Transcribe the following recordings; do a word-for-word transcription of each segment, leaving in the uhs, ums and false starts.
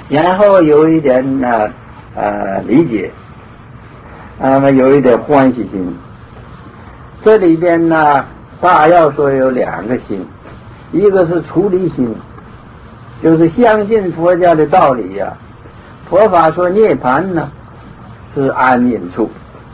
然后有一点呢呃理解，那么有一点欢喜心。这里边呢大要说有两个心，一个是出离心，就是相信佛教的道理呀、啊。佛法说涅槃呢是安隐处，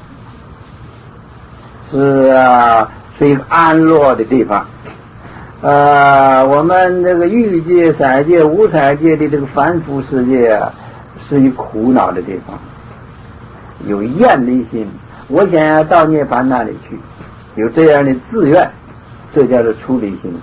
是啊是一个安乐的地方。呃，我们这个欲界、色界、无色界的这个凡夫世界啊，是一苦恼的地方，有厌离心，我想要到涅槃那里去，有这样的自愿，这叫做出离心。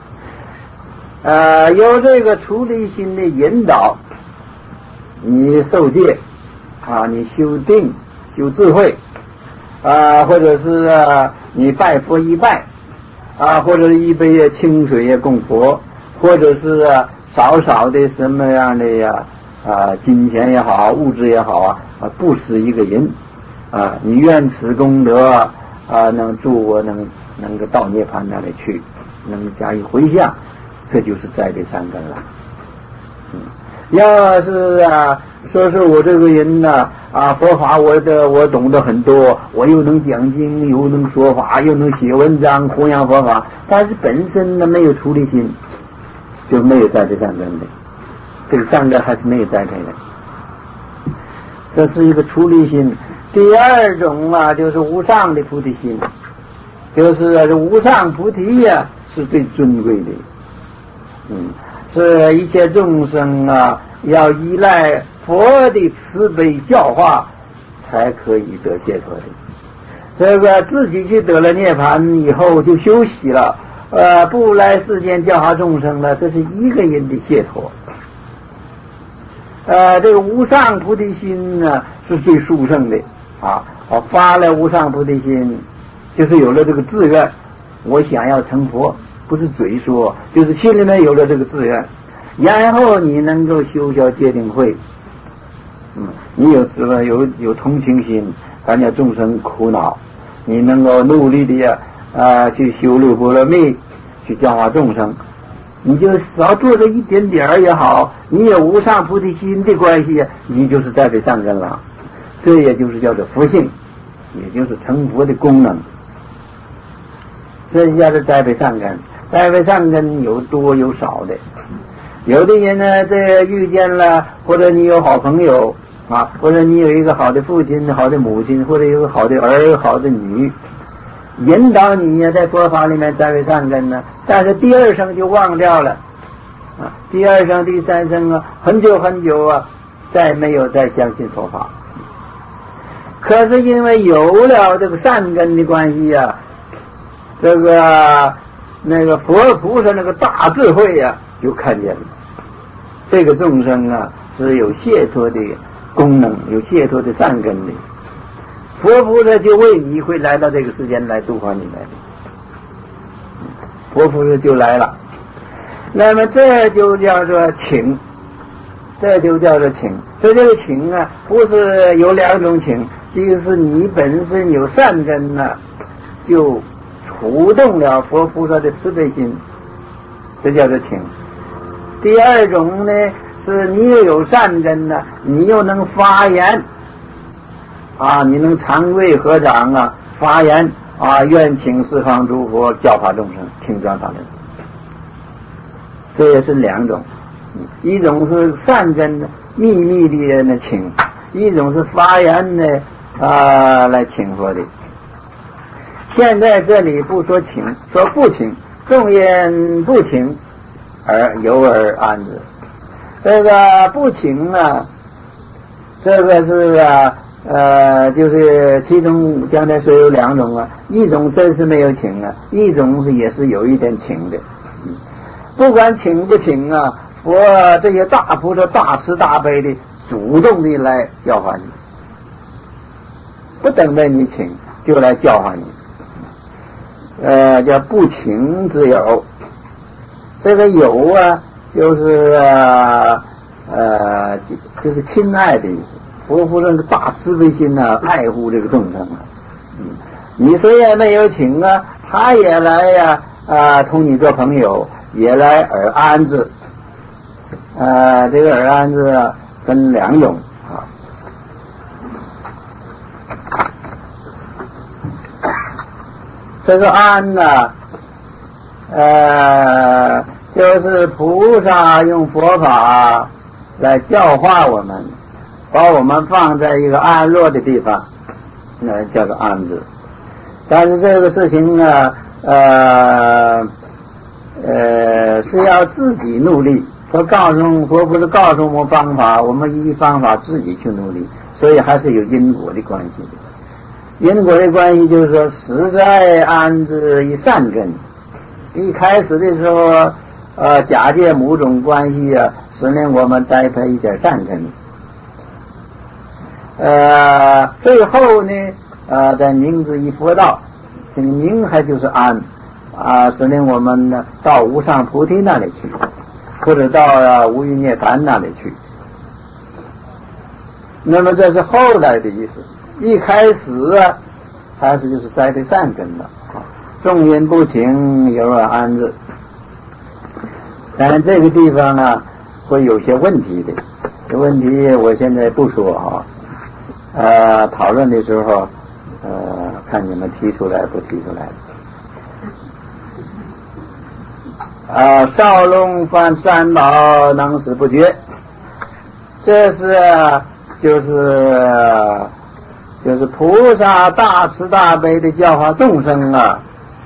呃，有这个出离心的引导，你受戒啊，你修定、修智慧啊，或者是、啊、你拜佛一拜啊，或者是一杯清水也供佛，或者是、啊、少少的什么样的呀啊，金钱也好，物质也好啊，啊布施一个人啊，你愿此功德啊，能助我能能够到涅槃那里去，能加以回向，这就是斋的善根了。嗯，要是啊说是我这个人呢 啊, 啊佛法我的我懂得很多，我又能讲经，又能说法，又能写文章弘扬佛法，但是本身呢没有出离心，就没有斋的善根的，这个善根还是没有栽培的，这是一个出离心。第二种啊就是无上的菩提心，就是啊这无上菩提呀、啊、是最尊贵的。嗯，这一切众生啊要依赖佛的慈悲教化才可以得解脱的。这个自己去得了涅槃以后就休息了，呃，不来世间教化众生了，这是一个人的解脱。呃，这个无上菩提心呢是最殊胜的啊！我发了无上菩提心，就是有了这个志愿，我想要成佛，不是嘴说，就是心里面有了这个志愿，然后你能够修学戒定慧，嗯，你有什么有有同情心，感觉众生苦恼，你能够努力的呀啊去修六波罗蜜，去教化众生。你就少做这一点点也好，你有无上菩提心的关系，你就是栽培善根了，这也就是叫做福性，也就是成佛的功能。这叫做栽培善根。栽培善根有多有少的，有的人呢这遇见了，或者你有好朋友啊，或者你有一个好的父亲、好的母亲，或者有个好的儿、好的女，引导你呀在佛法里面栽培善根呢，但是第二生就忘掉了啊，第二生第三生啊，很久很久啊再没有再相信佛法。可是因为有了这个善根的关系啊，这个那个佛菩萨那个大智慧呀、啊、就看见了这个众生啊是有解脱的功能，有解脱的善根的，佛菩萨就为你会来到这个世间来度化你来的，佛菩萨就来了。那么这就叫做请，这就叫做请。这这个请啊，不是有两种请，就是你本身有善根呢、啊，就触动了佛菩萨的慈悲心，这叫做请。第二种呢，是你又有善根呢、啊，你又能发言。啊，你能常规合掌啊，发言啊，愿请十方诸佛教化众生，听转法轮。这也是两种，一种是善根的秘密的呢请，一种是发言呢啊来请佛的。现在这里不说请，说不请，众言不请而有而安之。这个不请呢，这个是啊。呃，就是其中刚才说有两种啊，一种真是没有请啊，一种是也是有一点请的。嗯，不管请不请啊，佛这些大菩萨大慈大悲的主动的来教化你，不等待你请就来教化你。呃，叫不请之有，这个有啊，就是啊呃就是亲爱的意思。佛菩萨的大慈悲心啊，爱护这个众生啊。嗯，你虽然没有请啊，他也来呀啊，同你做朋友，也来而安之。 呃，这个耳安置分两种啊。这个安呢，呃，就是菩萨用佛法来教化我们，把我们放在一个安乐的地方，那叫做安置。但是这个事情呢，呃呃，是要自己努力。佛告诉佛不是告诉我们方法，我们依方法自己去努力，所以还是有因果的关系的。因果的关系就是说，实在安置一善根。一开始的时候，呃，假借某种关系啊，使令我们栽培一点善根。呃，最后呢，呃，再凝之以佛道，这个凝还就是安，啊，使令我们呢到无上菩提那里去，或者到啊无余涅槃那里去。那么这是后来的意思。一开始啊，还是就是栽培善根的啊，众因不勤，犹而安置。但这个地方呢，会有些问题的。这问题我现在不说啊，呃，讨论的时候，呃，看你们提出来不提出来。啊，少龙翻三宝，能使不绝。这是就是就是菩萨大慈大悲的教化众生啊。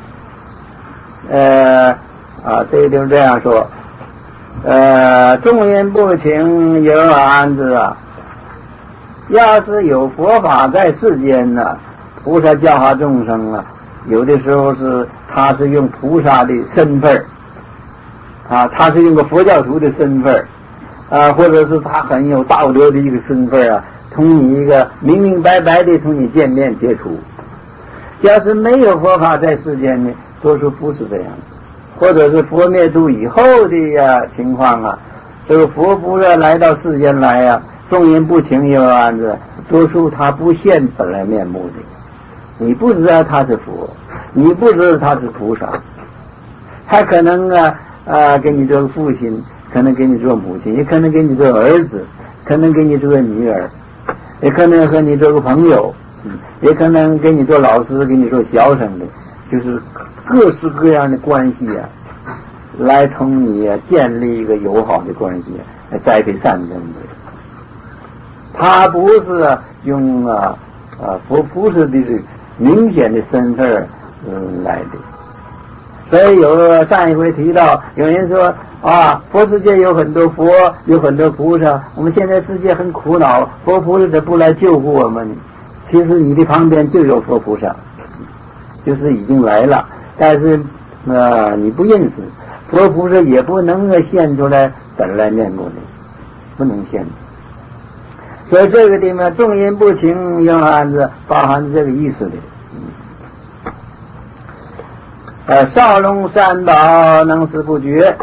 呃啊，这个就是这样说。呃，众因不勤，犹而安置啊。要是有佛法在世间呢、啊，菩萨教化众生啊，有的时候是他是用菩萨的身份啊，他是用个佛教徒的身份啊，或者是他很有道德的一个身份啊，同你一个明明白白的同你见面接触。要是没有佛法在世间呢，多数不是这样子，或者是佛灭度以后的呀、啊、情况啊，这个佛菩萨来到世间来呀、啊，众因不勤犹而安置，多数他不现本来面目的，你不知道他是佛，你不知道他是菩萨，他可能啊啊给你做个父亲，可能给你做母亲，也可能给你做儿子，可能给你做个女儿，也可能和你做个朋友，嗯，也可能给你做老师，给你做学生的，就是各式各样的关系啊，来同你、啊、建立一个友好的关系、啊，来栽培善根的。他不是用啊啊佛菩萨的这明显的身份嗯来的。所以有上一回提到，有人说啊，佛世界有很多佛，有很多菩萨，我们现在世界很苦恼，佛菩萨怎么不来救护我们呢？其实你的旁边就有佛菩萨，就是已经来了，但是呃你不认识，佛菩萨也不能现出来本来面目的，不能现。所以这个地方众因不勤，犹而安置，包含这个意思的。呃，少龙三宝，能使不绝。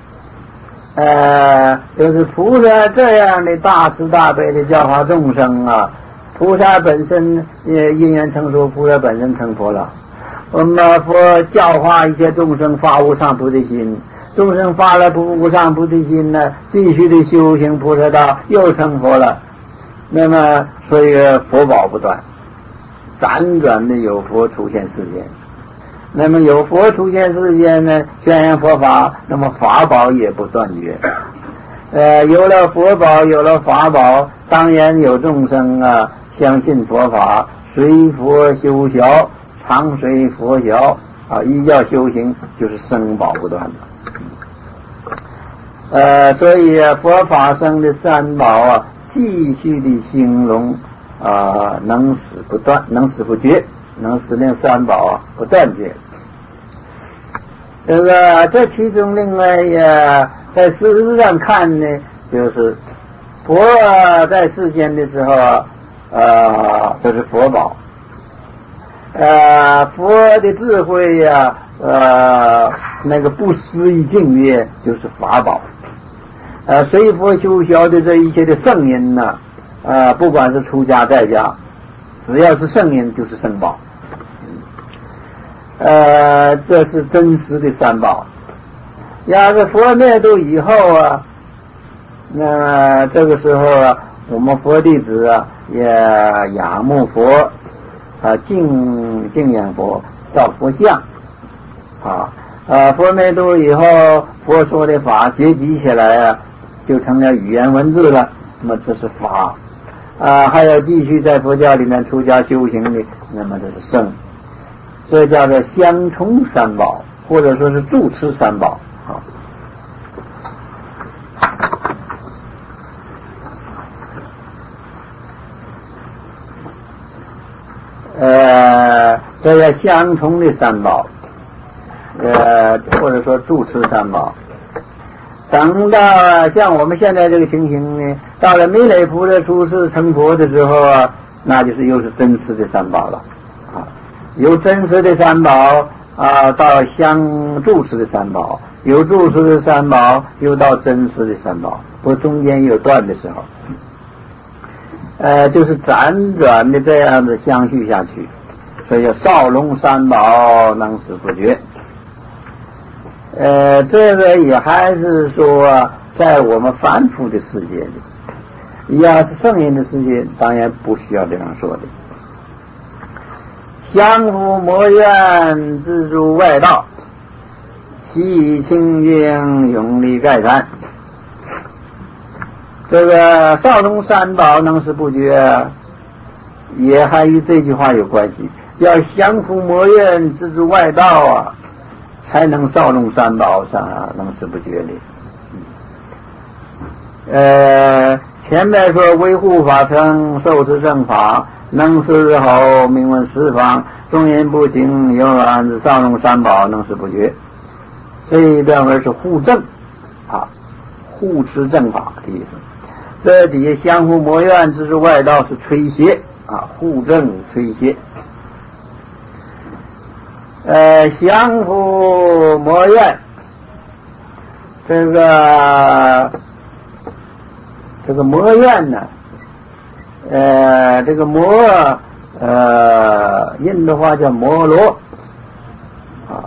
呃，就是菩萨这样的大慈大悲的教化众生啊，菩萨本身呃因缘成熟，菩萨本身成佛了。我们佛教化一些众生发无上菩提心，众生发了无上菩提心呢，继续的修行菩萨道，又成佛了。那么所以佛宝不断，辗转的有佛出现世间。那么有佛出现世间呢，宣扬佛法，那么法宝也不断绝。呃，有了佛宝，有了法宝，当然有众生啊，相信佛法，随佛修学，常随佛学啊，依教修行，就是生宝不断的。呃，所以佛法生的三宝啊，继续的兴隆啊，能使不断，能使不绝。能使令三宝啊不断绝。这个这其中另外呀，在事实上看呢，就是佛在世间的时候，呃，这是佛宝。呃，佛的智慧呀、啊，呃，那个不思议境界就是法宝。呃，随佛修学的这一切的圣人呢、啊，呃，不管是出家在家，只要是圣人就是圣宝。呃，这是真实的三宝。要是佛灭度以后啊， 那这个时候啊，我们佛弟子啊也仰慕佛啊，敬敬仰佛，造佛像啊。呃，佛灭度以后，佛说的法结集起来啊，就成了语言文字了。那么这是法啊，还要继续在佛教里面出家修行的，那么这是圣。这叫做相冲三宝，或者说是住持三宝啊。呃，这叫相冲的三宝。呃，或者说住持三宝。等到像我们现在这个情形呢，到了弥勒菩萨出世成佛的时候啊，那就是又是真实的三宝了啊。由真实的三宝啊到相住持的三宝，由住持的三宝又到真实的三宝，不过中间有断的时候。呃，就是辗转的这样子相续下去，所以叫少龙三宝能使不绝。呃，这个也还是说，在我们凡夫的世界里，要是圣人的世界，当然不需要这样说的。降伏魔怨，自诸外道，习清净，永离盖山。这个少龙三宝能使不绝，也还与这句话有关系。要降伏魔怨，自诸外道啊，才能少龙三宝上能使不绝的。呃，前面说维护法成，受持正法，能使日后名闻十方，众人不行，有安子少龙三宝能使不绝。这一段文是护正啊，护持正法的意思。这底下降伏魔怨，自诸外道是吹邪啊，护正吹邪。呃，降伏魔怨，这个这个魔怨呢，呃，这个魔呃，印的话叫摩罗啊。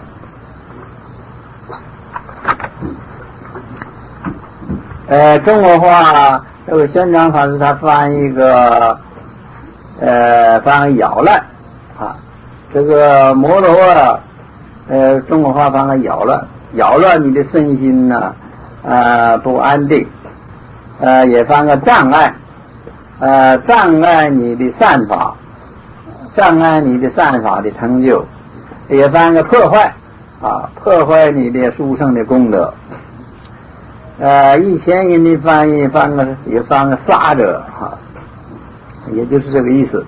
呃，中国话这个宣传法师他翻一个呃翻译咬烂啊。这个摩罗啊，呃，中国话翻个扰乱，扰乱你的身心呢、啊，呃，不安定，呃，也翻个障碍，呃，障碍你的善法，障碍你的善法的成就，也翻个破坏，啊，破坏你的殊胜的功德。呃，以前人的翻译翻个也翻个杀者哈、啊，也就是这个意思。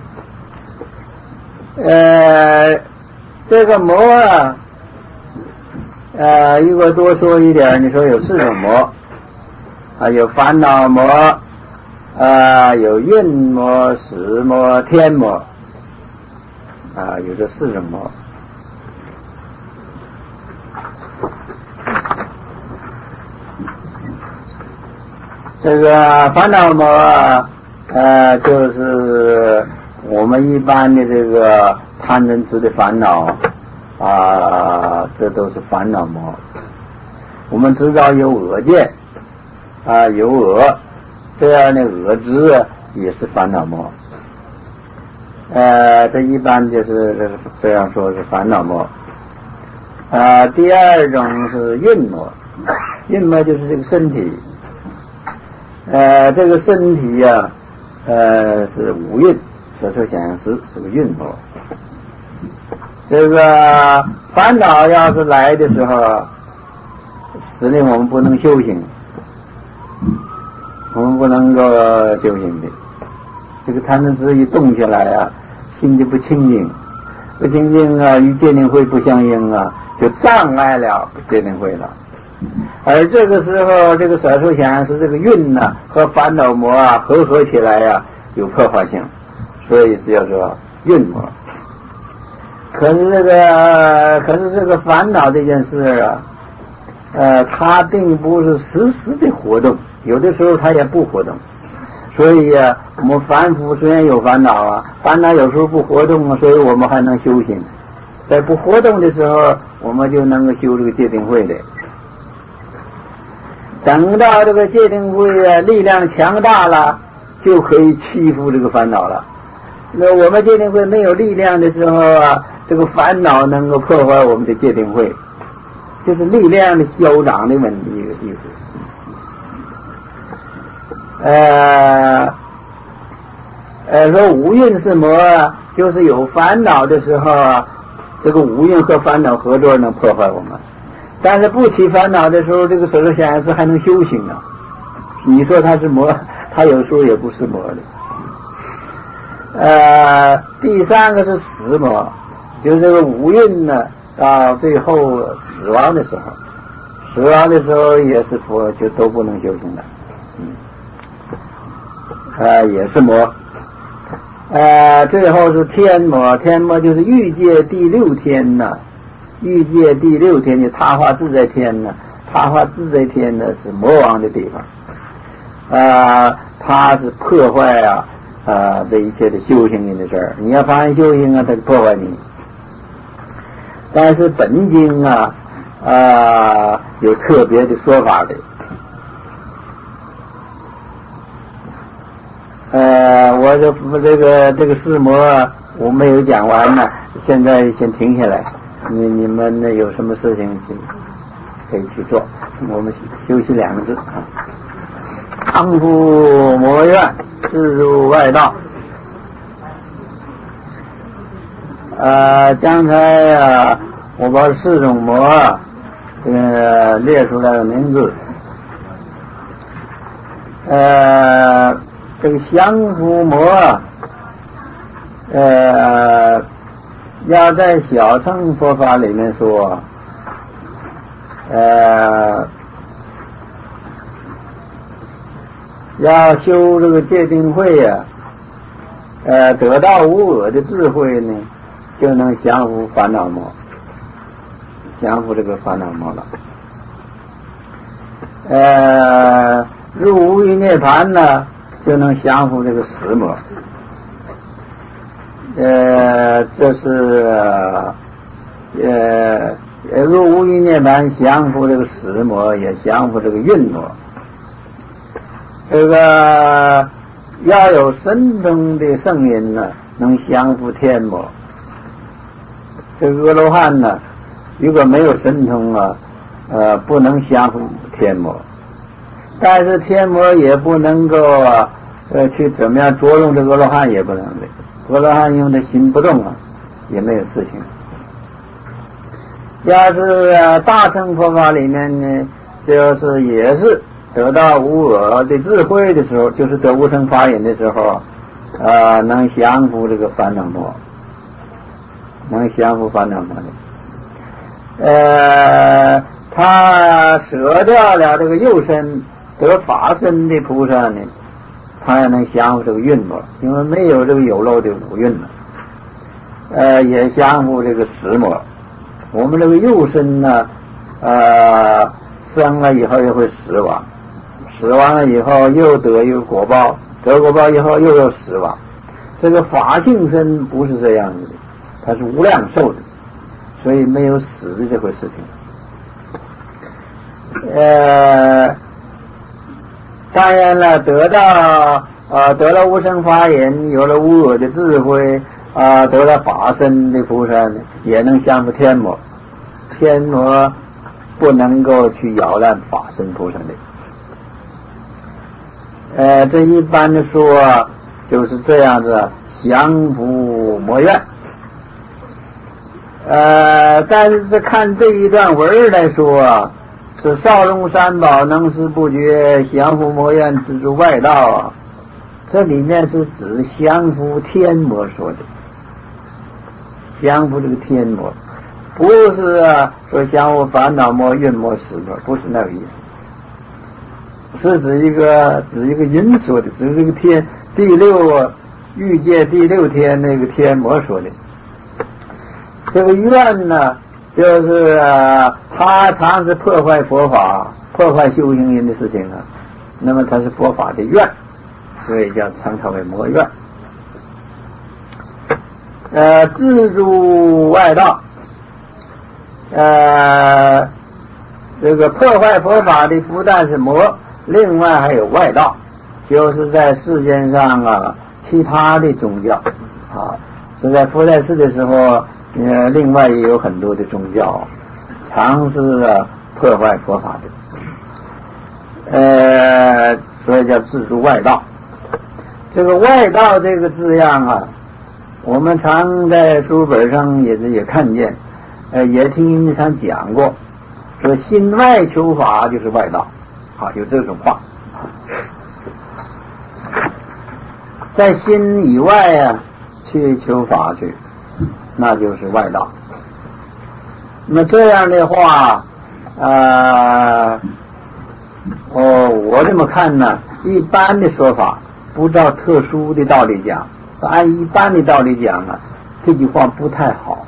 呃，这个魔啊，呃，如果多说一点，你说有四种魔啊，有烦恼魔，啊，有运魔、时魔、天魔，啊，有这四种魔。这个烦恼魔啊，呃，就是我们一般的这个贪嗔痴的烦恼啊，这都是烦恼魔。我们知道有恶见啊，有恶，这样的恶知也是烦恼魔。呃，这一般就是这样说是烦恼魔。啊，第二种是运魔，运魔就是这个身体。呃，这个身体呀、啊，呃，是五蕴。舌头想行识是个运魔。这个烦恼要是来的时候，使令我们不能修行，我们不能够修行的。这个贪嗔痴一动起来啊，心就不清净，不清净啊，与戒定慧不相应啊，就障碍了戒定慧了。而这个时候，这个舌头想行识这个运呢、啊、和烦恼魔啊合合起来呀、啊，有破坏性。所以叫做运魔。可是这个，可是这个烦恼这件事啊，呃，它并不是时时的活动，有的时候它也不活动。所以啊，我们凡夫虽然有烦恼啊，烦恼有时候不活动啊，所以我们还能修行。在不活动的时候，我们就能够修这个戒定慧的。 等到这个戒定慧啊力量强大了，就可以欺负这个烦恼了。那我们戒定慧没有力量的时候啊，这个烦恼能够破坏我们的戒定慧，就是力量的消长的问题一个意思。呃呃，说五蕴是魔，就是有烦恼的时候啊，这个五蕴和烦恼合作能破坏我们。但是不起烦恼的时候，这个手头显示还能修行啊。你说他是魔，他有时候也不是魔的。呃，第三个是死魔，就是这个五蕴呢，到最后死亡的时候，死亡的时候也是佛就都不能修行了。嗯，呃，也是魔。呃，最后是天魔，天魔就是欲界第六天呢、啊。欲界第六天的他化自在天呢，他化自在天呢是魔王的地方，呃，它是破坏啊啊、呃、这一切的修行人的事儿。你要发现修行啊，它就破坏你。但是本经啊啊、呃、有特别的说法的，呃，我这这个这个四魔我没有讲完呢，现在先停下来。你你们呢有什么事情去可以去做？我们休息两个字啊。康复魔怨，自入外道。呃，刚才啊，我把四种魔呃列出来的名字。呃，这个降伏魔，呃。要在小乘佛法里面说，呃，要修这个戒定慧啊，呃，得到无我的智慧呢，就能降伏烦恼魔，降伏这个烦恼魔了。呃，入无余涅槃呢，就能降伏这个死魔。呃，这是呃入无余涅槃，降伏这个死魔，也降伏这个蕴魔。这个要有神通的圣人呢，能降伏天魔。这个阿罗汉呢，如果没有神通啊，呃，不能降伏天魔。但是天魔也不能够啊，呃，去怎么样捉弄这个阿罗汉，也不能的。阿罗汉因为他心不动啊，也没有事情。要是、啊、大乘佛法里面呢，就是也是得到无我的智慧的时候，就是得无生法忍的时候，呃，能降伏这个烦恼魔，能降伏烦恼魔的。呃，他舍掉了这个幼身得法身的菩萨呢，他也能降伏这个蕴魔，因为没有这个有漏的五蕴了。呃，也降伏这个死魔。我们这个幼身呢，呃，生了以后又会死亡，死亡了以后又得一个果报，得果报以后又要死亡。这个法性身不是这样子的，它是无量寿的，所以没有死的这回事情。呃，当然了，得到呃得了无生法忍，有了无我的智慧啊、呃，得了法身的菩萨呢，也能降伏天魔。天魔不能够去扰乱法身菩萨的。呃，这一般的说、啊、就是这样子，降伏魔怨。呃，但是这看这一段文来说啊，是少龙三宝能思不觉，降伏魔怨自入外道啊。这里面是指降伏天魔说的，降伏这个天魔，不是啊说降伏烦恼魔、怨魔、死魔，不是那个意思，是指一个指一个人说的，指这个天第六欲界第六天那个天魔说的。这个怨呢，就是啊，他常是破坏佛法、破坏修行人的事情啊，那么他是佛法的怨，所以叫称它为魔怨。呃，自入外道，呃， 这个破坏佛法的不但是魔，另外还有外道，就是在世间上啊，其他的宗教啊，是在佛在世的时候，呃，另外也有很多的宗教尝试啊破坏佛法的，呃，所以叫自助外道。这个外道这个字样啊，我们常在书本上也也看见，呃，也听人常讲过，说心外求法就是外道，啊，有这种话。在心以外啊，去求法去，那就是外道。那么这样的话，呃，哦，我这么看呢，一般的说法，不照特殊的道理讲，按一般的道理讲啊，这句话不太好。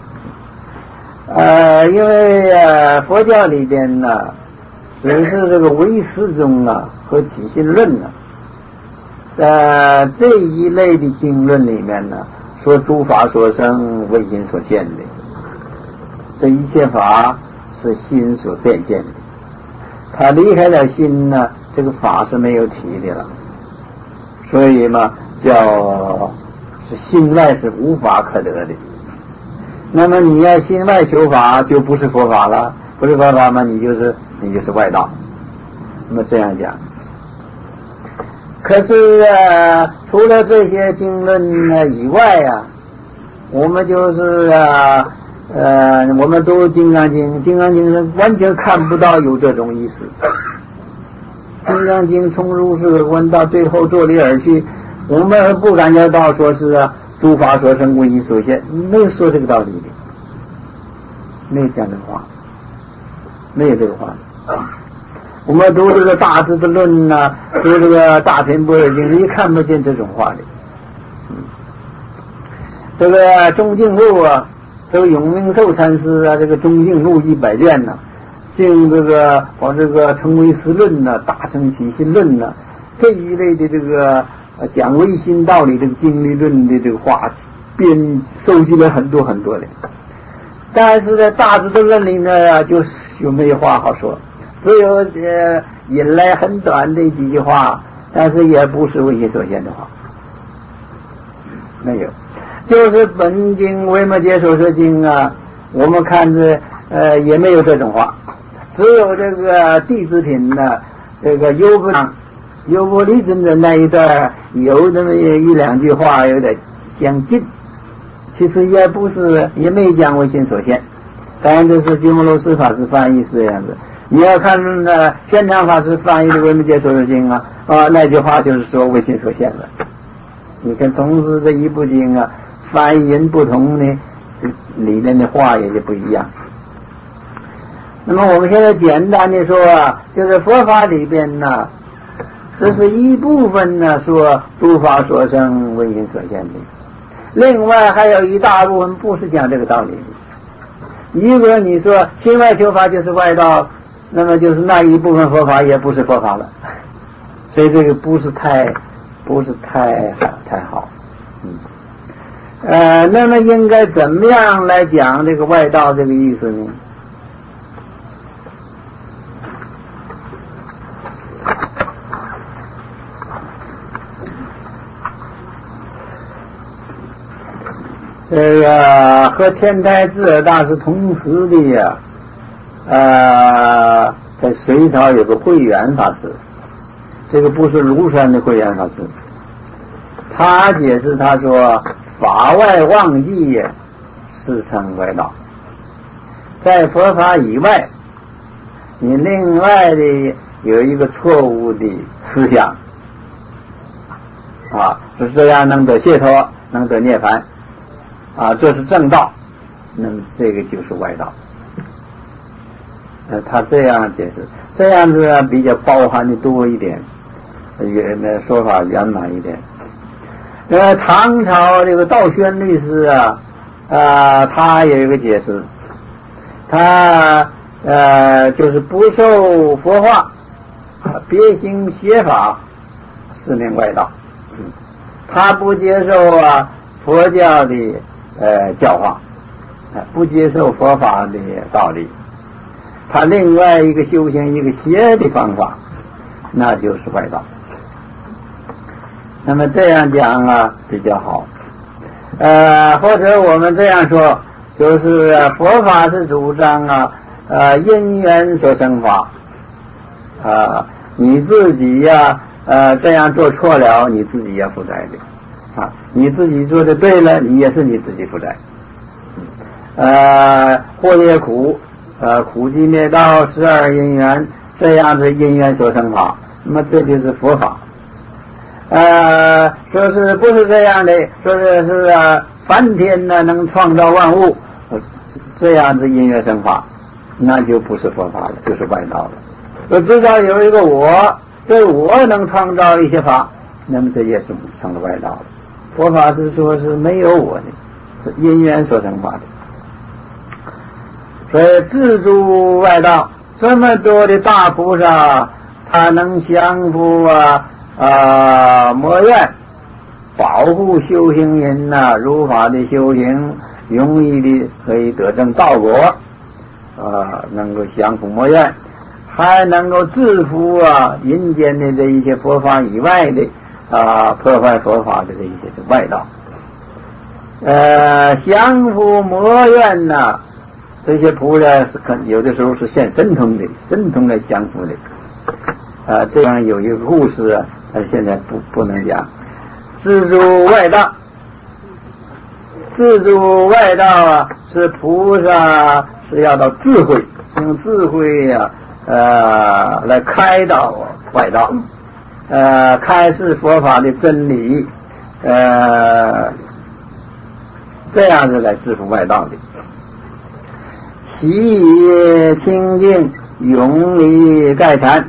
呃，因为呃佛教里边呢，只是这个唯识宗啊和起信论呢，呃这一类的经论里面呢，说诸法所生，为心所现的，这一切法是心所变现的，他离开了心呢，这个法是没有体的了，所以嘛，叫是心外是无法可得的。那么你要心外求法，就不是佛法了，不是佛法嘛，你就是你就是外道。那么这样讲，可是啊，除了这些经论呢以外啊，我们就是啊呃，我们读《金刚经》，《金刚经》是完全看不到有这种意思。《金刚经》从如是问到最后作理而去，我们不感觉到说是啊。诸法所生，为心所现，没有说这个道理的，没有讲这个话，没有这个话。我们读这个大智度论呐、啊，读这个大品般若经，你看不见这种话的。嗯，这个中净录啊，这个永明寿禅师啊，这个中净录一百卷呐、啊，经这个往这个成唯识论呐、啊，大乘起信论呐、啊，这一类的这个。讲唯心道理这个经理论的这个话，编收集了很多很多的，但是在大智度论里面啊，就是就没有话好说，只有呃引来很短的几句话，但是也不是唯心所现的话，没有，就是本经维摩诘所说经啊，我们看着呃也没有这种话，只有这个弟子品呢，这个优不优波离尊的那一段有那么一两句话有点相近，其实也不是，也没讲唯心所现。当然这是鸠摩罗什法师翻译是这样子。你要看呢，玄奘法师翻译的《维摩诘所说经》啊，啊那句话就是说唯心所现了。你看同时这一部经啊，翻译人不同呢，这里面的话也就不一样。那么我们现在简单的说啊，就是佛法里边呢。这是一部分呢，说诸法所生，为心所现的；另外还有一大部分不是讲这个道理的。如果你说心外求法就是外道，那么就是那一部分佛法也不是佛法了。所以这个不是太，不是太太好。嗯，呃，那么应该怎么样来讲这个外道这个意思呢？这个和天台智尔大师同时的呀，呃，在隋朝有个慧远法师，这个不是庐山的慧远法师，他解释他说，法外忘记是称外道，在佛法以外，你另外的有一个错误的思想，啊，是这样能得解脱，能得涅槃。啊，这是正道，那么这个就是外道。呃，他这样解释，这样子啊比较包含的多一点，圆的说法圆满一点。呃，唐朝这个道宣律师啊，啊，他有一个解释，他呃就是不受佛化，别行邪法，是名外道。嗯，他不接受啊佛教的。呃，教化，不接受佛法的道理， 他另外一个修行一个邪的方法，那就是外道。那么这样讲啊比较好，呃，或者我们这样说，就是佛法是主张啊，呃，因缘所生法，啊，你自己呀、啊，呃，这样做错了，你自己要负责的，啊，你自己做的对了，你也是你自己负责。呃，祸业苦，呃，苦集灭道，十二因缘，这样子因缘所生法，那么这就是佛法。呃，说是不是这样的？说是是啊，梵天呢能创造万物，这样子因缘生法，那就不是佛法了，就是外道了。我知道有一个我，对我能创造一些法，那么这也是成了外道了。佛法是说是没有我的，是因缘所生法的。所以自助外道，这么多的大菩萨，他能降伏啊啊魔怨，保护修行人呐、啊，如法的修行，容易的可以得证道果，啊，能够降伏魔怨，还能够制服啊人间的这一些佛法以外的啊破坏佛法的这一些的外道，呃，降伏魔怨呐、啊。这些菩萨是可有的时候是现神通的，神通来降伏的。啊，这样有一个故事啊，呃，现在不不能讲。自助外道，自助外道啊，是菩萨是要到智慧，用智慧呀、啊，呃，来开导外道，呃，开示佛法的真理，呃，这样子来制服外道的。习以清净，永离盖禅。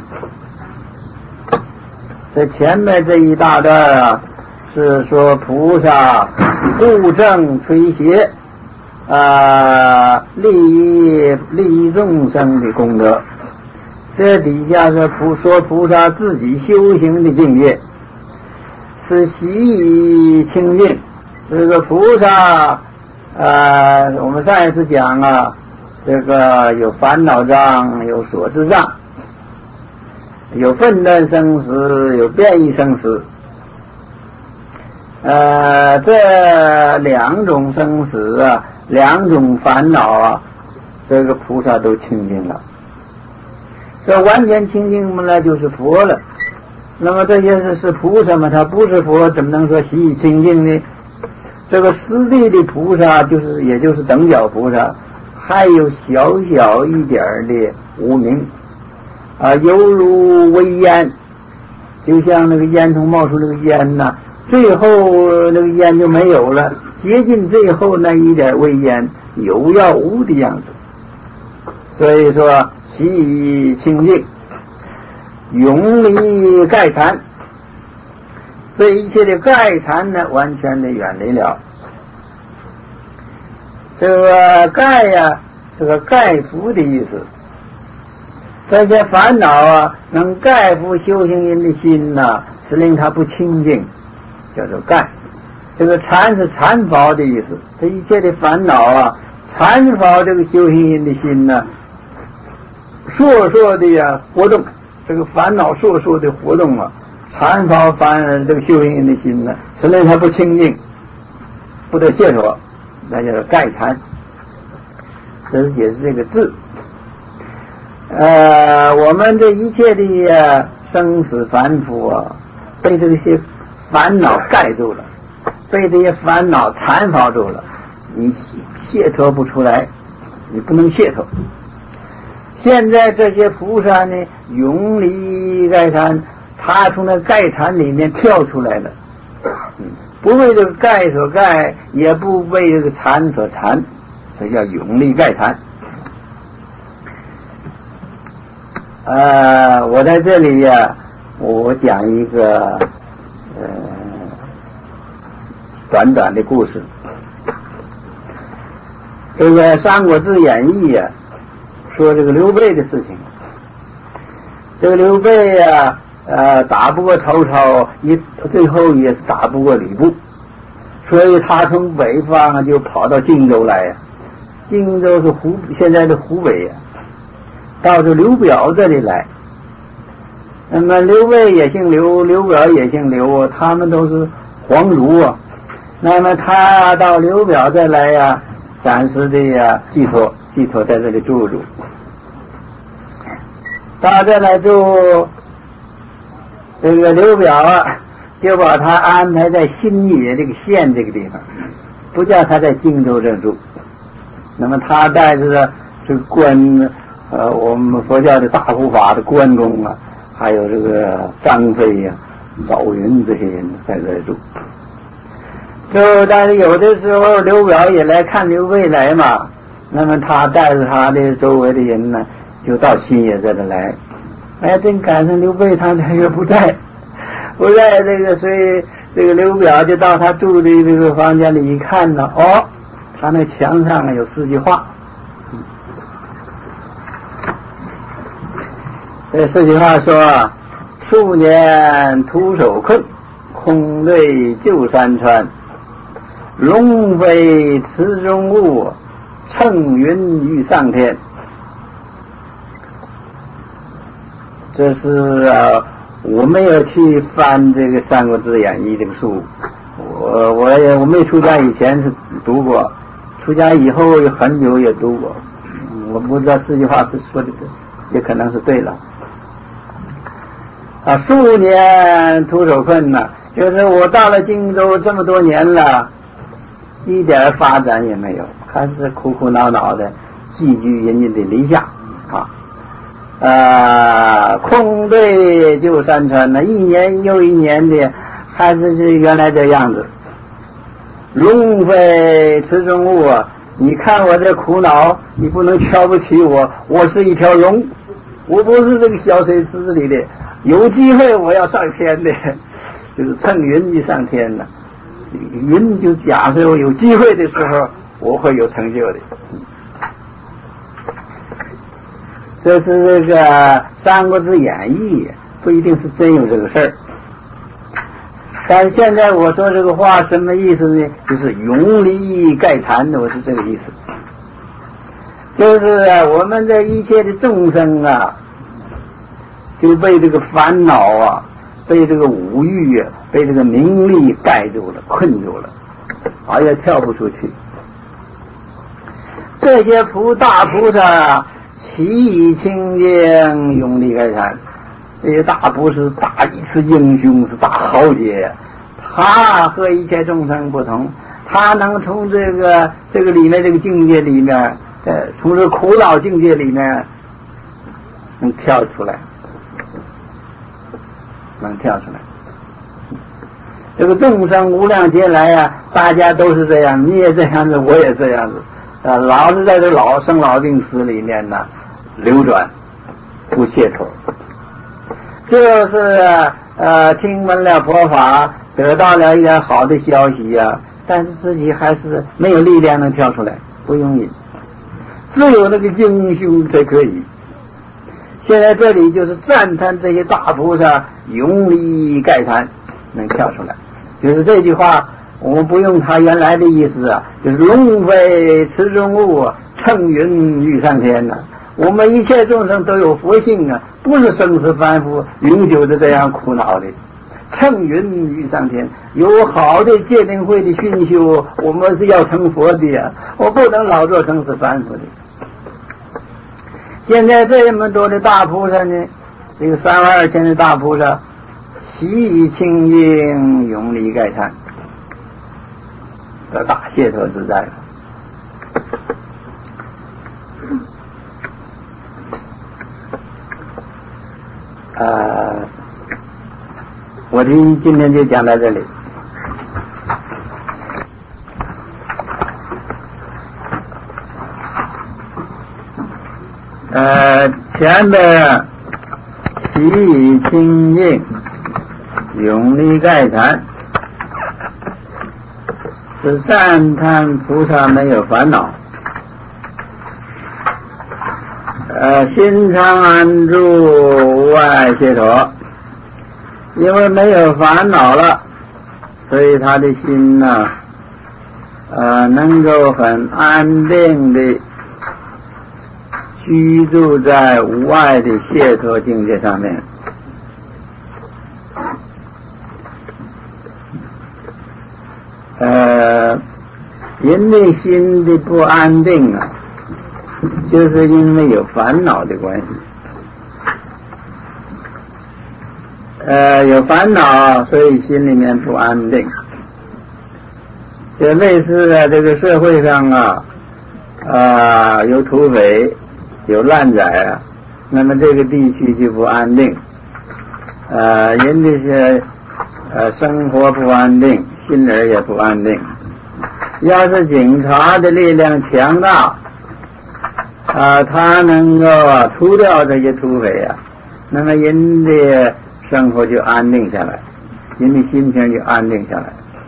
在前面这一大段啊，是说菩萨护正垂邪，啊，利益利益众生的功德。这底下是菩说菩萨自己修行的境界，是习以清净。这个菩萨，呃，我们上一次讲啊。这个有烦恼障，有所知障，有分段生死，有变异生死。呃，这两种生死啊，两种烦恼啊，这个菩萨都清净了。这完全清净嘛，那就是佛了。那么这些是是菩萨嘛，他不是佛，怎么能说习以清净呢？这个实地的菩萨，就是也就是等觉菩萨。还有小小一点的无明啊，犹如微烟，就像那个烟囱冒出那个烟呐、啊，最后那个烟就没有了，接近最后那一点微烟，有要无的样子。所以说，习以清净，永离盖缠，这一切的盖缠呢，完全的远离了。这个盖呀、啊，这个盖服的意思。这些烦恼啊，能盖服修行人的心呐、啊，是令他不清净，叫做盖。这个缠是缠缚的意思。这一切的烦恼啊，缠缚这个修行人的心呢、啊，烁烁的呀活动，这个烦恼烁烁的活动啊，缠缚烦这个修行人的心呢、啊，是令他不清净，不得解脱。那叫做盖禅，这是解释这个字。呃，我们这一切的、啊、生死凡夫啊，被这些烦恼盖住了，被这些烦恼缠缚住了，你解脱不出来，你不能解脱。现在这些菩萨呢，永离盖禅，他从那盖禅里面跳出来了。嗯，不为这个盖所盖，也不为这个缠所缠，这叫永离盖缠。呃，我在这里呀、啊，我讲一个呃短短的故事。这个《三国志演义》呀，说这个刘备的事情。这个刘备呀、啊。呃，打不过曹操，也最后也是打不过吕布，所以他从北方啊就跑到荆州来呀。荆州是湖现在的湖北呀， 到这刘表这里来。那么刘备也姓刘，刘表也姓刘，他们都是皇族啊。那么他到刘表这来呀，暂时的呀寄托寄托在这里住住。到这来住，这个刘表啊，就把他安排在新野这个县这个地方，不叫他在荆州这住。那么他带着这个关，呃，我们佛教的大护法的关公啊，还有这个张飞呀、啊、赵云这些人在这住。就但是有的时候刘表也来看刘备来嘛，那么他带着他的周围的人呢，就到新野这里来。哎，真赶上刘备他这个不在，不在这个，所以这个刘表就到他住的这个房间里一看呢，哦，他那墙上有四句话。这四句话说：数年徒手困，空对旧山川。龙飞池中物，乘云欲上天。这是啊，我没有去翻这个《三国志演义》这个书，我我也我没出家以前是读过，出家以后很久也读过，我不知道这句话是说的，也可能是对了。啊，数年徒手困呐，就是我到了荆州这么多年了，一点发展也没有，还是苦苦恼恼的寄居人家的篱下啊。呃，空对旧山川呢，一年又一年的，还是是原来这样子。龙飞池中物啊，你看我这苦恼，你不能瞧不起我，我是一条龙，我不是这个小水池子里的，有机会我要上天的，就是乘云一上天呢。云就假设我有机会的时候，我会有成就的。这是这个《三国志演义》，不一定是真有这个事儿。但是现在我说这个话什么意思呢？就是永离盖禅，我是这个意思。就是啊，我们这一切的众生啊，就被这个烦恼啊，被这个五欲啊，被这个名利盖住了，困住了，啊，也跳不出去。这些菩大菩萨其以清净永离盖禅，这些大菩萨大是英雄，是大豪杰，他和一切众生不同，他能从这个这个里面这个境界里面，呃，从这个苦恼境界里面能跳出来，能跳出来。这个众生无量劫来啊，大家都是这样，你也这样子，我也这样子。啊，老是在这老生老病死里面呢流转，不解脱。就是呃听闻了佛法，得到了一点好的消息呀、啊，但是自己还是没有力量能跳出来，不容易。只有那个英雄才可以。现在这里就是赞叹这些大菩萨永离盖禅，能跳出来。就是这句话。我们不用他原来的意思啊，就是龙飞池中物，乘云欲上天呐、啊。我们一切众生都有佛性啊，不是生死凡夫永久的这样苦恼的。乘云欲上天，有好的戒定慧的熏修，我们是要成佛的呀、啊，我不能老做生死凡夫的。现在这么多的大菩萨呢，这个三万二千的大菩萨，习以清净，永离盖禅。这大解脱自在了。呃，我今今天就讲到这里。呃，前边习以清净，永离盖禅。是赞叹菩萨没有烦恼，呃，心常安住，无碍解脱。因为没有烦恼了，所以他的心呢、啊，呃，能够很安定的居住在无碍的解脱境界上面。呃，人的心的不安定啊，就是因为有烦恼的关系。呃，有烦恼，所以心里面不安定。就类似啊，这个社会上啊，啊，有土匪，有滥宰啊，那么这个地区就不安定。呃，人的是呃生活不安定，心儿也不安定。要是警察的力量强大，啊，他能够啊除掉这些土匪啊，那么人的生活就安定下来，人的心情就安定下来。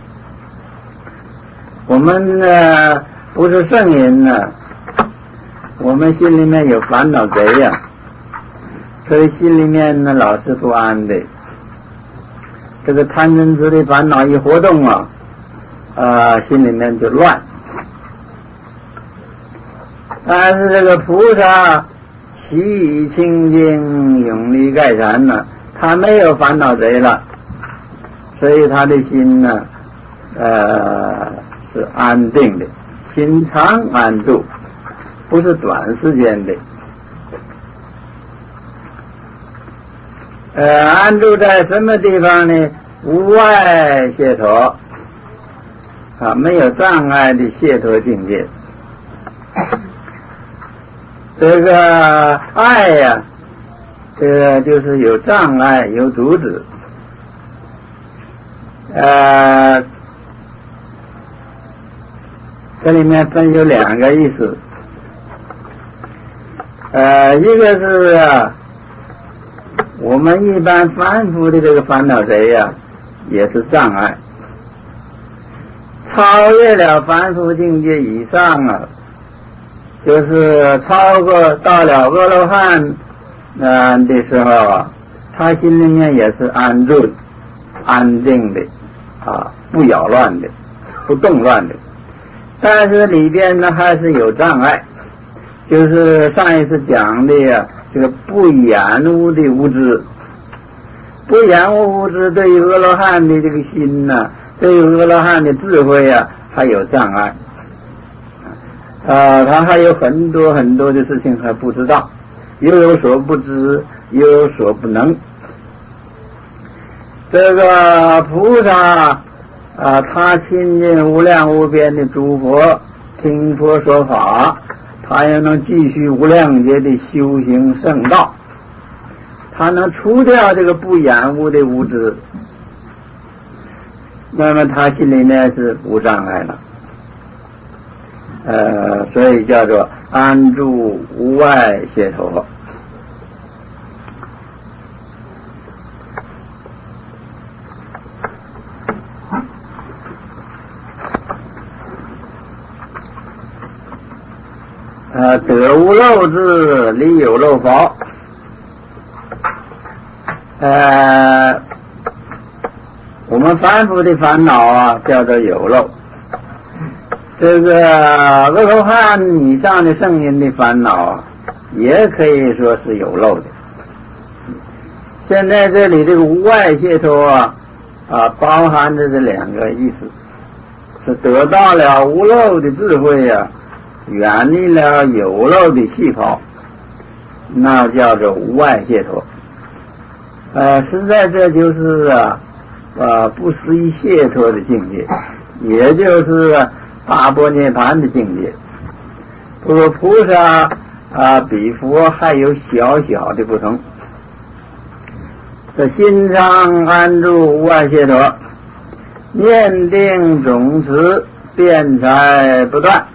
我们呢不是圣人呢，我们心里面有烦恼贼呀、啊，所以心里面呢老是不安的。这个贪嗔痴的烦恼一活动啊，啊，心里面就乱。但是这个菩萨习以清净，永离盖缠呢，他没有烦恼贼了，所以他的心呢，呃，是安定的，心常安住，不是短时间的。呃，安住在什么地方呢？无碍解脱啊，没有障碍的解脱境界。这个爱呀、啊，这个就是有障碍，有阻止。呃，这里面分有两个意思。呃，一个是、啊、我们一般凡夫的这个烦恼贼呀、啊，也是障碍。超越了凡夫境界以上啊，就是超过到了阿罗汉呃的时候啊，他心里面也是安住、安定的啊，不扰乱的，不动乱的。但是里边呢还是有障碍，就是上一次讲的呀，这个不染污的无知，不染污无知对于阿罗汉的这个心呢、啊，对于阿罗汉的智慧啊，还有障碍。啊，他还有很多很多的事情还不知道，又有所不知，又有所不能。这个菩萨啊，他亲近无量无边的诸佛，听佛说法，他也能继续无量劫的修行圣道，他能除掉这个不染污的无知，那么他心里面是无障碍了。呃，所以叫做安住无碍解脱。呃，得无漏智，离有漏法。呃，我们凡夫的烦恼啊，叫做有漏。这个阿罗汉以上的圣人的烦恼也可以说是有漏的。现在这里这个无碍解脱啊，啊，包含着这两个意思，是得到了无漏的智慧啊，远离了有漏的细胞，那叫做无碍解脱。呃，实在这就是啊，啊，不思议解脱的境界，也就是啊大般涅盘的境界。不过菩萨啊比佛还有小小的不同。这心上安住无碍解脱，念定总持，辩才不断。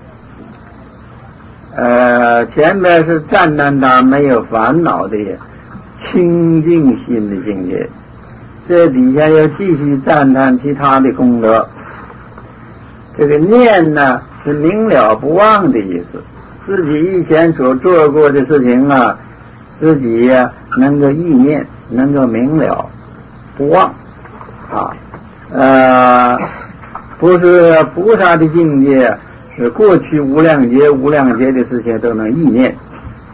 呃，前面是赞叹他没有烦恼的清净心的境界，这底下要继续赞叹其他的功德。这个念呢是明了不忘的意思，自己以前所做过的事情啊，自己呀、啊、能够意念，能够明了不忘啊。呃，不是菩萨的境界，是过去无量劫无量劫的事情都能意念，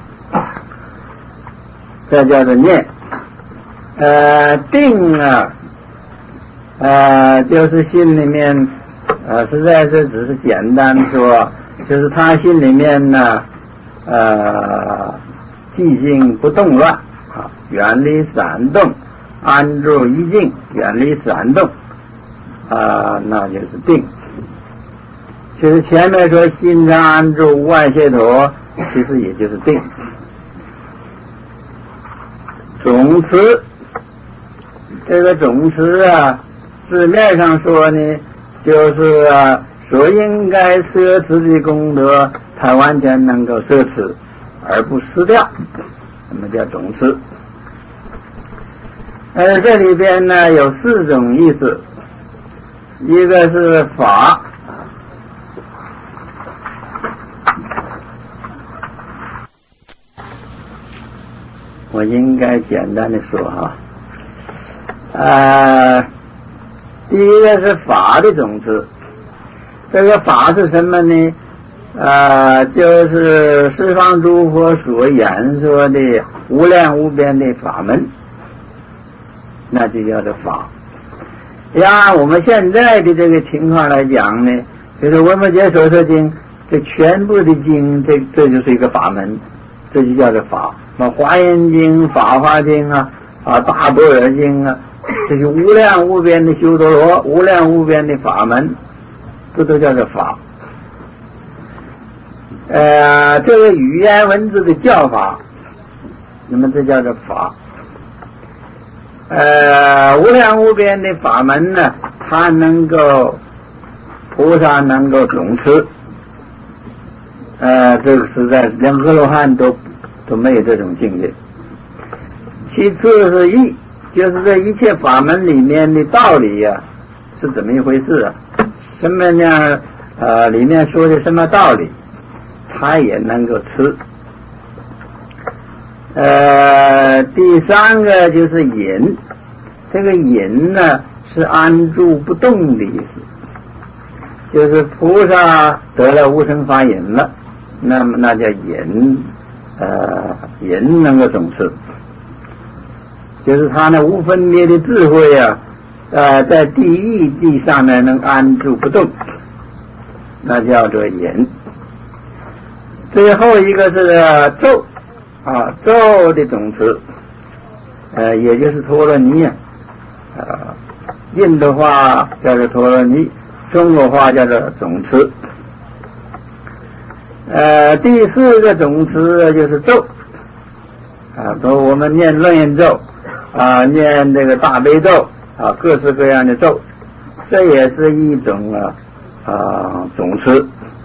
这叫做念。呃，定啊，呃，就是心里面，呃，实在是只是简单说，就是他心里面呢，呃，寂静不动乱啊，远离闪动，安住一静，远离闪动，啊、呃，那就是定。其实前面说心常安住无碍解脱，其实也就是定。总持，这个总持啊，字面上说呢，就是啊，所应该摄持的功德，它完全能够摄持，而不失掉，什么叫总持？呃，这里边呢有四种意思，一个是法。我应该简单的说哈，呃，第一个是法的总持，这个法是什么呢？呃，就是十方诸佛所演说的无量无边的法门，那就叫做法。按我们现在的这个情况来讲呢，就是文殊节所说经，这全部的经，这这就是一个法门，这就叫做法。那华严经、法华经啊，啊大般若经啊，这些无量无边的修多罗、无量无边的法门，这都叫做法。呃，这个语言文字的教法，那么这叫做法。呃，无量无边的法门呢，它能够菩萨能够总持，呃，这个实在是连阿罗汉都都没有这种境界。其次是义，就是这一切法门里面的道理呀、啊，是怎么一回事啊？什么呢？呃，里面说的什么道理，他也能够持。呃，第三个就是隐，这个隐呢是安住不动的意思，就是菩萨得了无生法隐了，那么那叫隐，呃，隐能够总持，就是他那无分别的智慧啊，呃，在第一地上呢能安住不动，那叫做隐。最后一个是咒啊，咒的总持，呃，也就是陀罗尼啊，呃，印度话叫做陀罗尼，中国话叫做总持。呃，第四个总持就是咒啊，说我们念楞严咒啊，念这个大悲咒啊，各式各样的咒，这也是一种啊啊总持。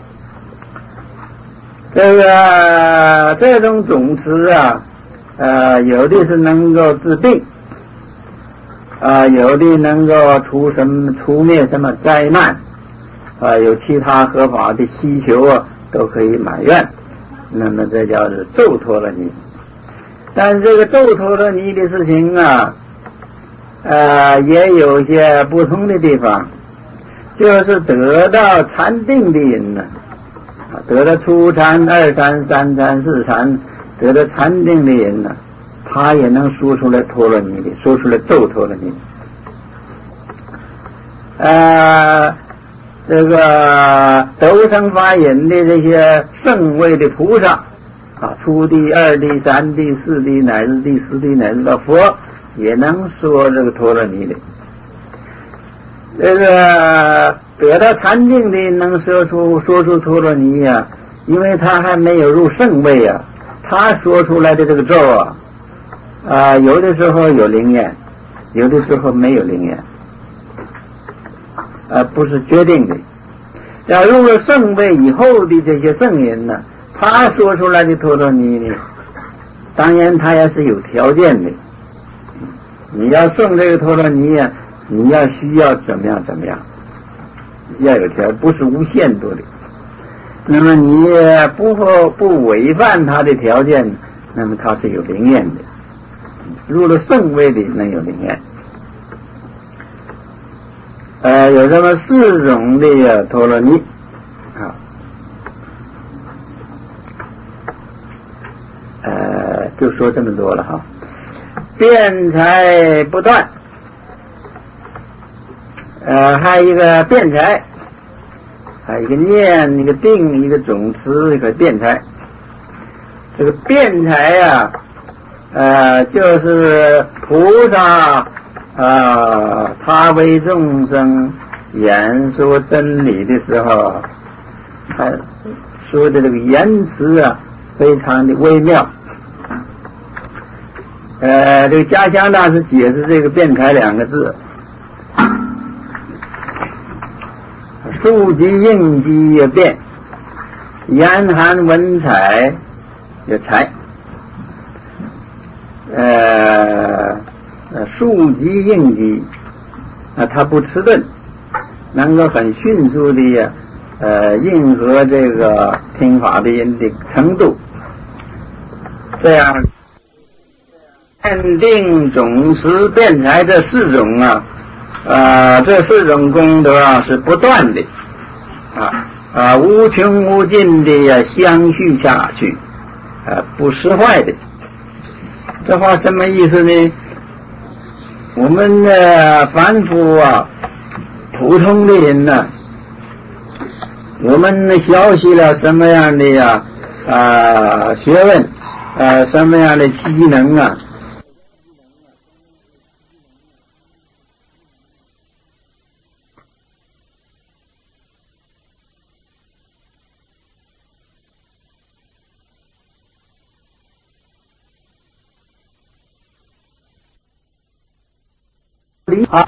这个这种总持啊，呃，有的是能够治病，啊、呃，有的能够除什么除灭什么灾难，啊、呃，有其他合法的需求啊，都可以满愿。那么这叫做咒陀罗尼。但是这个咒陀罗尼的事情啊，呃，也有些不同的地方，就是得到禅定的人呢。得了初禅、二禅、三禅、四禅，得了禅定的人呢，他也能说出来陀罗尼的，说出来咒陀罗尼。呃，这个得无生法隐的这些圣位的菩萨啊，初地、二地、三地、四地，乃至第十地，乃至到佛，也能说这个陀罗尼的。这个得到禅定的能说出说出陀罗尼呀、啊，因为他还没有入圣位啊，他说出来的这个咒啊，啊、呃，有的时候有灵验，有的时候没有灵验，呃，不是决定的。要入了圣位以后的这些圣人呢，他说出来的陀罗尼呢，当然他也是有条件的。你要送这个陀罗尼呀、啊。你要需要怎么样怎么样，要有条，不是无限度的。那么你不不违反他的条件，那么他是有灵验的。入了圣位的能有灵验。呃，有这么四种的陀罗尼啊，呃， 就说这么多了哈。辩才不断，呃，还有一个辩才，还有一个念，一个定，一个总持，一个辩才。这个辩才啊，呃，就是菩萨啊，他为众生演说真理的时候，他说的这个言辞啊，非常的微妙。呃，这个家乡大师解释这个辩才两个字，数及应机也辩，言含文采也才。呃，数及应机啊，他不迟钝，能够很迅速的呃应和这个听法的人的程度，这样。辩定总持辩才这四种啊，呃，这四种功德啊是不断的，啊啊无穷无尽的呀相续下去，啊不失坏的。这话什么意思呢？我们的凡夫啊，普通的人呢、啊，我们学习了什么样的呀啊学问，啊什么样的技能啊？啊